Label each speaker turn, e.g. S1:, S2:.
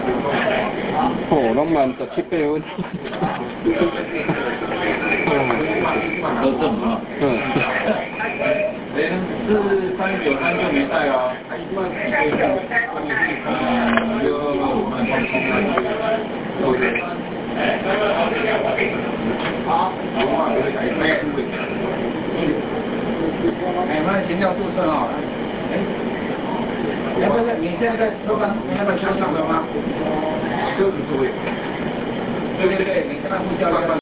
S1: 哦，拢慢17、8分。
S2: 都正啊。
S1: 嗯。
S2: 是393就没带啊。好。我们停掉注册啊。不是，你现在在车上，你要不要车上的吗？车子座位。对，你看到呼叫。